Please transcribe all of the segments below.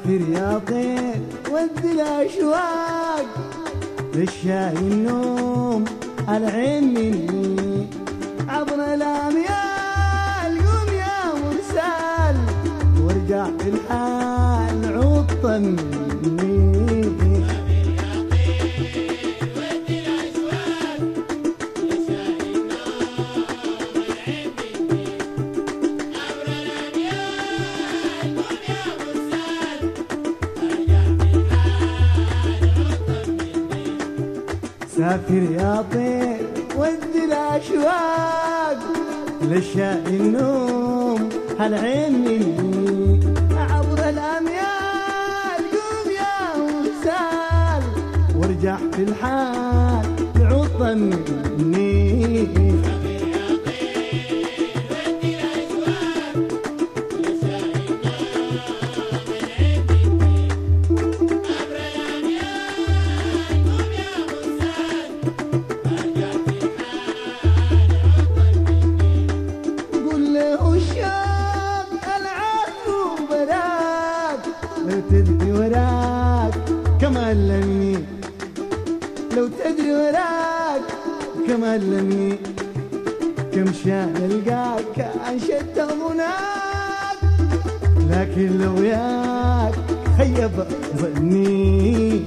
سافر يا طير ودي الأشواق للشاي النوم العين مني عبر الأميال قوم يا مرسال وارجع في الحال عود طمني سافر يا طير ودي الأشواق للشاي النوم هالعين مني عبر الأميال قوم يا مرسال وارجع في الحال عود طمني لو تدري وراك كمان لمني لو تدري وراك كمان لمني كم شان القاك انشدت مناك لكن لو ياك خيب ظني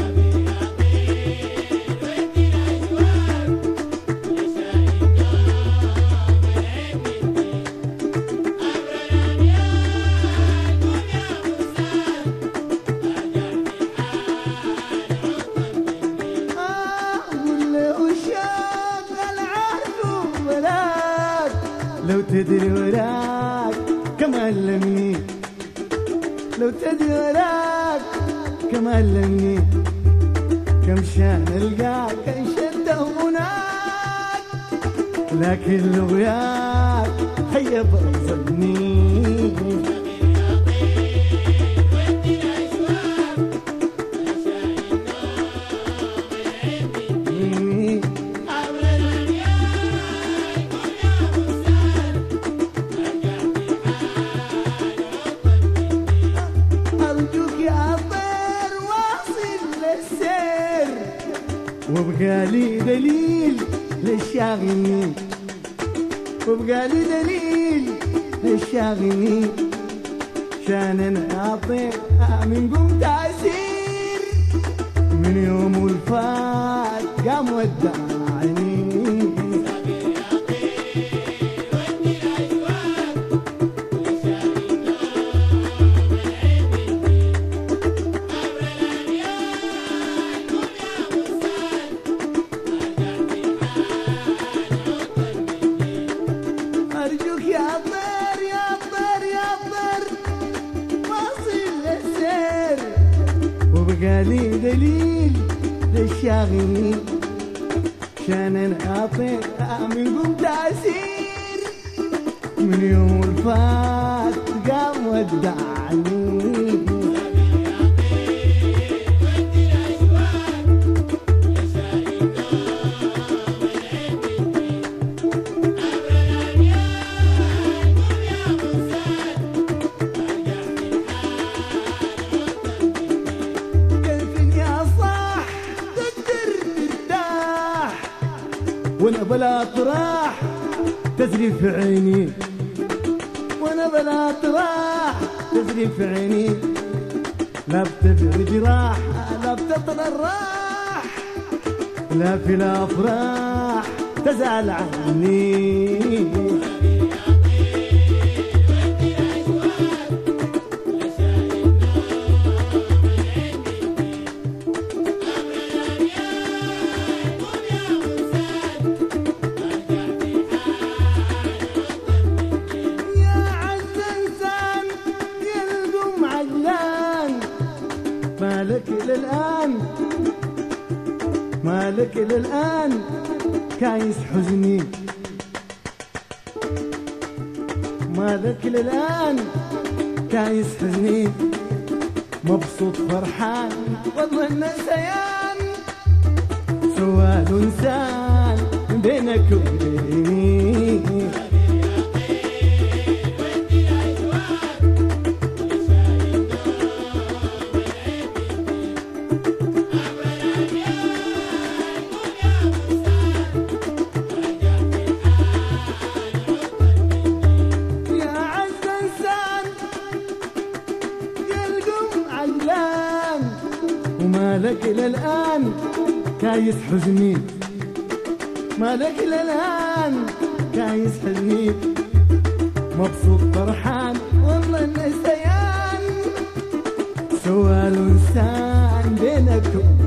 لو تدري وراك كمان لمني لو تدري وراك كمان لمني كم شان القاك انشد مناك لكن لو ياك خيب ظني وبقالي دليل للشاغلين وبقالي دليل للشاغلين شان انا اطير من قوم تأثير من يوم الفات قام ودعني أرجوك يا طير يا طير يا طير واصل للسير وبقالي دليل للشاغلين شان انا اطير من قوم تأثير من يوم الفات قام ودعني وانا بلا طراح تزري في عيني وانا بلا طراح تزري في عيني لا بتبعد جراح لا بتطل الراح لا في الافراح تزعل عني مالك للآن كايس حزني مالك للآن كايس حزني مبسوط فرحان والله النسيان سؤال إنسان بينك وبيني كايس حزني مالك الان كايس حزني مبسوط فرحان والله النسيان سوى الانسان بينكم